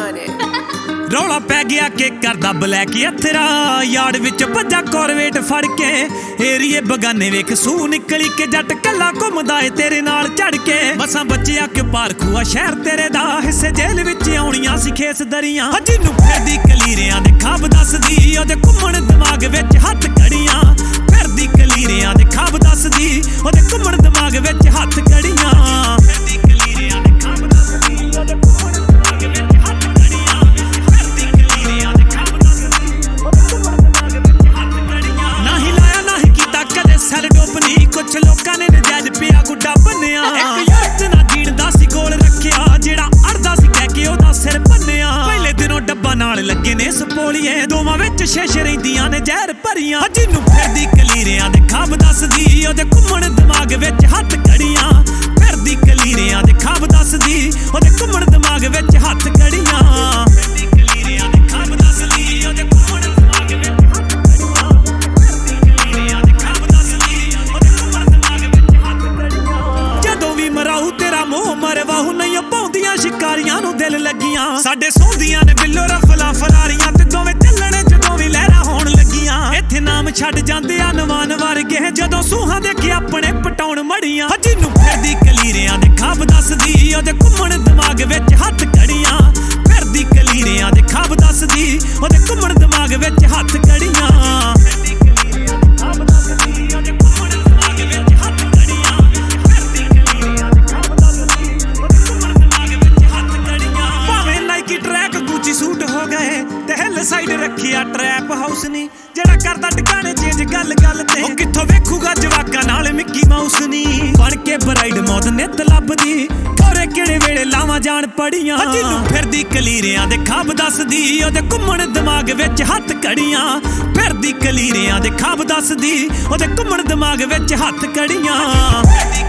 on it. ਰੌਲਾ ਪੈ ਗਿਆ ਕਿ ਕਰਦਾ ਬਲੈਕ ਅਥਰਾ ਯਾਰਡ ਵਿੱਚ ਭੱਜਾ ਕੋਰਵੇਟ ਫੜ ਕੇ ਏਰੀਏ ਬਗਾਨੇ ਵੇਖ ਸੂ ਨਿਕਲੀ ਕਿ ਜੱਟ ਕੱਲਾ ਘੁੰਮਦਾ ਏ ਤੇਰੇ ਨਾਲ ਝੜ ਕੇ ਮਸਾਂ ਬੱਚਿਆ ਕਿ ਪਾਰਖੂਆ ਸ਼ਹਿਰ ਤੇਰੇ ਦਾ ਹਿੱਸੇ ਜੇਲ੍ਹ ਵਿੱਚ ਆਉਣੀਆਂ ਸੀ ਖੇਸ ਦਰੀਆਂ ਹਜੀ ਨੂੰ ਫਿਰਦੀ ਕਲੀਰਿਆਂ ਦੇ ਖਾਬ ਦੱਸਦੀ ਉਹਦੇ ਘੁੰਮਣ ਦਿਮਾਗ ਵਿੱਚ ਹੱਥ ਕੜੀਆਂ ਫਿਰਦੀ ਕਲੀਰਿਆਂ ਦੇ ਖਾਬ ਦੱਸਦੀ ਉਹਦੇ ਘੁੰਮਣ ਦਿਮਾਗ ਵਿੱਚ ਹੱਥ ਕੜੀਆਂ ਫਿਰਦੀ ਕਲੀਰਿਆਂ ਦੇ ਖਾਬ ਦੱਸਦੀ ਉਹਦੇ ਘੁੰਮਣ ਦਿਮਾਗ ਵਿੱਚ ਹੱਥ ਕੜੀਆਂ ਫਿਰਦੀ ਕਲੀਰਿਆਂ ਦੇ ਖਾਬ ਦੱਸਦੀ ਉਹਦੇ ਘੁੰਮਣ ਦਿਮਾਗ ਵਿੱਚ ਹੱਥ ਕੜੀਆਂ ਨਹੀਂ ਲਾਇਆ ਨਹੀਂ ਕੀਤਾ ਕਦੇ ਸੈਲ ਡੋਪਨੀ ਕੁਛ ਲੋਕਾਂ ਨੇ ਨਜਾਇਜ਼ ਪਿਆ ਗੁੱਡਾ ਬੰਨਿਆ ਇੱਕ ਯਾਰ ਨਾ ਜੀਣਦਾ ਸੀ ਕੋਲ ਰੱਖਿਆ ਜਿਹੜਾ ਅੜਦਾ ਸੀ ਕਹਿ ਕੇ ਉਹਦਾ ਸਿਰ ਭੰਨਿਆ ਪਹਿਲੇ ਦਿਨੋਂ ਡੱਬਾ ਨਾਲ ਲੱਗੇ ਨੇ ਸਪੋਲੀਏ ਦੋਵਾਂ ਵਿੱਚ ਸ਼ੇਸ਼ ਰਹਿੰਦੀਆਂ ਨੇ ਜ਼ਹਿਰ ਭਰੀਆਂ ਹਜੀ ਨੂੰ ਫਿਰਦੀ ਕਲੀਰਿਆਂ ਦੇ ਖਾਬ ਦੱਸਦੀ ਉਹਦੇ ਘੁੰਮਣ ਦਿਮਾਗ ਵਿੱਚ ਹੱਥ ਕੜੀਆਂ ਫਿਰਦੀ ਕਲੀਰਿਆਂ ਦੇ ਖਾਬ ਦੱਸਦੀ ਉਹਦੇ ਘੁੰਮਣ ਦਿਮਾਗ ਵਿੱਚ ਹੱਥ ਕੜੀਆਂ ਫਿਰਦੀ ਕਲੀਰਿਆਂ ਦੇ ਖਾਬ ਦੱਸਦੀ ਉਹਦੇ ਘੁੰਮਣ ਦਿਮਾਗ ਵਿੱਚ ਹੱਥ ਕੜੀਆਂ ਫਿਰਦੀ ਕਲੀਰਿਆਂ ਦੇ ਖਾਬ ਦੱਸਦੀ ਉਹਦੇ ਘੁੰਮਣ ਦਿਮਾਗ ਵਿੱਚ ਹੱਥ ਕੜੀਆਂ ਜਦੋਂ ਵੀ ਮਰਾਉ ਤੇਰਾ ਮੂੰਹ ਮਰਵਾਹੂ ਨਹੀਂ ਪਾਉਂਦੀਆਂ ਸ਼ਿਕਾਰੀਆਂ ਨੂੰ ਦਿਲ ਲੱਗੀਆਂ ਸਾਡੇ ਸੌਂਦੀਆਂ ਨੇ ਬਿੱਲੋ ਰਫਲਾ ਫਰਾਰੀਆਂ ਤੇ ਦੋਵੇਂ ਚੱਲਣੇ ਜਦੋਂ ਵੀ ਲਹਿਰਾਂ ਹੋਣ ਲੱਗੀਆਂ ਇੱਥੇ ਨਾਮ ਛੱਡ ਜਾਂਦੇ ਆ ਨਵਾਨ ਵਰਗੇ ਜਦੋਂ ਸੂਹਾਂ ਦੇਖੇ ਆਪਣੇ ਪਟਾਉਣ ਮੜੀਆਂ ਹਜੀ ਨੂੰ ਫਿਰਦੀ ਕਲੀਰਿਆਂ ਦੇ ਖਾਬ ਦੱਸਦੀ ਉਹਦੇ ਘੁੰਮਣ ਦਿਮਾਗ ਵਿੱਚ ਹੱਥ ਕੜੀਆਂ ਫਿਰਦੀ ਕਲੀਰਿਆਂ ਦੇ ਖਾਬ ਦੱਸਦੀ ਉਹਦੇ ਘੁੰਮਣ ਦਿਮਾਗ ਵਿੱਚ ਹੱਥ ਕੜੀਆਂ ਫਿਰਦੀ ਕਲੀਰਿਆਂ ਦੇ ਖਾਬ ਦੱਸਦੀ ਉਹਦੇ ਘੁੰਮਣ ਦਿਮਾਗ ਵਿੱਚ ਹੱਥ ਕੜੀਆਂ ਫਿਰਦੀ ਕਲੀਰਿਆਂ ਦੇ ਖਾਬ ਦੱਸਦੀ ਉਹਦੇ ਘੁੰਮਣ ਦਿਮਾਗ ਵਿੱਚ ਹੱਥ ਕੜੀਆਂ ਭਾਵੇਂ ਨਾਈਕੀ ਟਰੈਕ ਗੂਚੀ ਸੂਟ ਹੋ ਗਏ ਤੇ ਹਿੱਲ ਸਾਈਡ ਰੱਖਿਆ ਟਰੈਪ ਹਾਊਸ ਨੀ ਜਿਹੜਾ ਕਰਦਾ ਟਿਕਾਣੇ ਚੇਂਜ ਗੱਲ ਗੱਲ ਤੇ ਉਹ ਕਿੱਥੋਂ ਵੇਖੂਗਾ ਜਵਾਕਾਂ ਨਾਲ ਮਿੱਕੀ ਮਾਊਸ ਨੀ ਬਣ ਕੇ ਬਰਾਈਡ ਮੌਤ ਨਿੱਤ ਲੱਭਦੀ ਕੋਰੇ ਕਿਹੜੇ ਵੇਲੇ ਲਾਵਾਂ ਜਾਣ ਪੜੀਆਂ ਹਜੀ ਨੂੰ ਫਿਰਦੀ ਕਲੀਰਿਆਂ ਦੇ ਖਾਬ ਦੱਸਦੀ ਉਹਦੇ ਘੁੰਮਣ ਦਿਮਾਗ ਵਿੱਚ ਹੱਥ ਕੜੀਆਂ ਫਿਰਦੀ ਕਲੀਰਿਆਂ ਦੇ ਖਾਬ ਦੱਸਦੀ ਉਹਦੇ ਘੁੰਮਣ ਦਿਮਾਗ ਵਿੱਚ ਹੱਥ ਕੜੀਆਂ